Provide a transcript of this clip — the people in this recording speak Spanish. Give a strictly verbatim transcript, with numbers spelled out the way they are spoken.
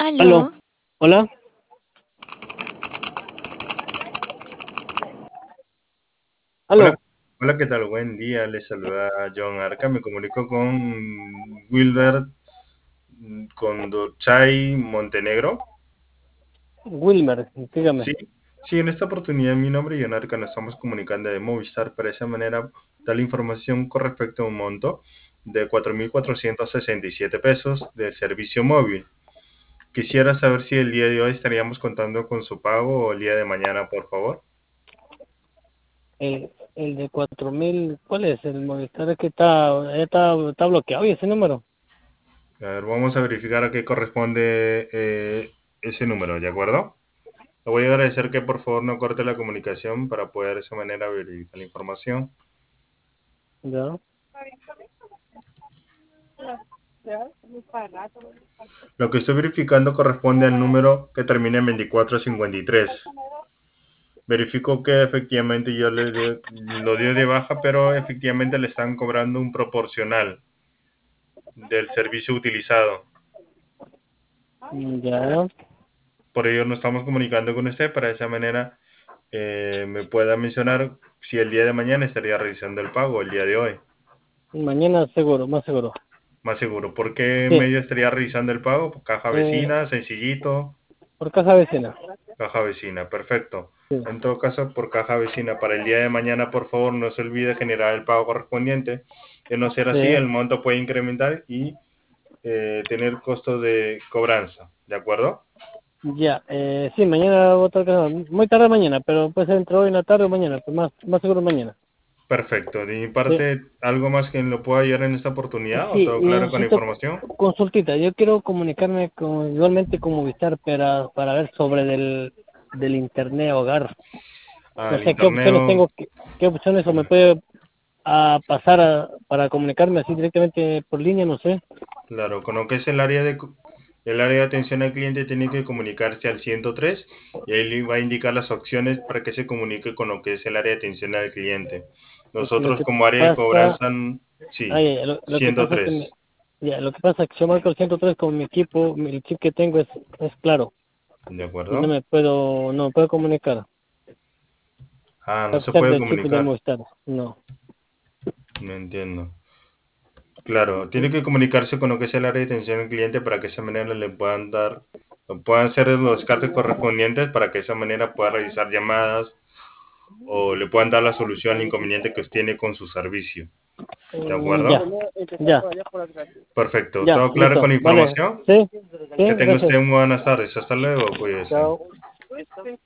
Aló, Aló, hola, Hola, aló, hola, ¿qué tal? Buen día, les saluda John Arca. Me comunico con Wilbert mm, Condorchay Montenegro. Wilmer, dígame. Sí, sí, en esta oportunidad mi nombre es John Arca, nos estamos comunicando de Movistar. Para esa manera, dar la información con respecto a un monto de cuatro mil cuatrocientos sesenta y siete pesos de servicio móvil. Quisiera saber si el día de hoy estaríamos contando con su pago o el día de mañana, por favor. El, el de cuatro mil, ¿cuál es? El Movistar que está, ya está, está bloqueado y ese número. A ver, vamos a verificar a qué corresponde eh, ese número, ¿de acuerdo? Le voy a agradecer que por favor no corte la comunicación para poder de esa manera verificar la información. Ya, Lo que estoy verificando corresponde al número que termina en veinticuatro cincuenta y tres. Verifico que efectivamente yo le dio- lo dio de baja, pero efectivamente le están cobrando un proporcional del servicio utilizado. ya, Por ello nos estamos comunicando con usted para de esa manera eh, me pueda mencionar si el día de mañana estaría realizando el pago, el día de hoy. mañana seguro, más seguro. Más seguro. ¿Por qué Sí, medio estaría realizando el pago? Caja eh, vecina, sencillito. por casa vecina. Caja vecina, perfecto. Sí, En todo caso, por caja vecina, para el día de mañana, por favor, no se olvide generar el pago correspondiente. De no ser así, sí, el monto puede incrementar y eh, tener costos de cobranza. ¿De acuerdo? ya, eh, sí, mañana voy a estar acá, muy tarde mañana, pero puede ser entre hoy en la tarde o mañana, pues más, más seguro mañana. Perfecto. De mi Sí, parte, ¿algo más que lo pueda ayudar en esta oportunidad o sí, todo claro con la necesito información? consultita. Yo quiero comunicarme con, igualmente con Movistar para, para ver sobre del, del internet hogar. Ah, No el sé qué internet. opciones tengo, qué, qué opciones o me puede a pasar a, para comunicarme así directamente por línea, no sé. Claro, con lo que es el área de cu- el área de atención al cliente tiene que comunicarse al ciento tres y ahí le va a indicar las opciones para que se comunique con lo que es el área de atención al cliente. Porque lo Nosotros que como área de pasa, cobranza, sí, ay, lo, lo que pasa es que me, ciento tres, ya, lo que pasa es que yo marco el ciento tres con mi equipo, mi- el chip que tengo es, es claro ¿de y no acuerdo? me puedo, no me puedo comunicar. Ah, no A se pesar puede del chip de comunicar, Movistar, no. no entiendo. Claro, tiene que comunicarse con lo que es el área de atención al cliente para que de esa manera le puedan dar, puedan hacer los descartes correspondientes para que de esa manera pueda realizar llamadas o le puedan dar la solución al inconveniente que usted tiene con su servicio. ¿De Mm, ya, acuerdo? ya, Perfecto. ya, ¿Todo claro con listo, la vale. información? Sí, sí, Que tenga gracias. usted muy buenas tardes. Hasta luego. Cuídese. Chao.